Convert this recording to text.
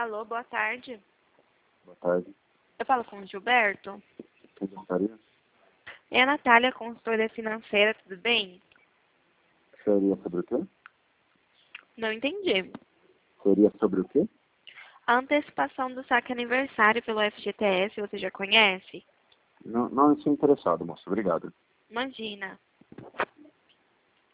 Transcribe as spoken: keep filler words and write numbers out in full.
Alô, boa tarde. Boa tarde. Eu falo com o Gilberto. Quem gostaria? É a Natália, consultora financeira, tudo bem? Seria sobre o quê? Não entendi. Seria sobre o quê? A antecipação do saque aniversário pelo F G T S, você já conhece? Não, não estou interessado, moço. Obrigado. Imagina.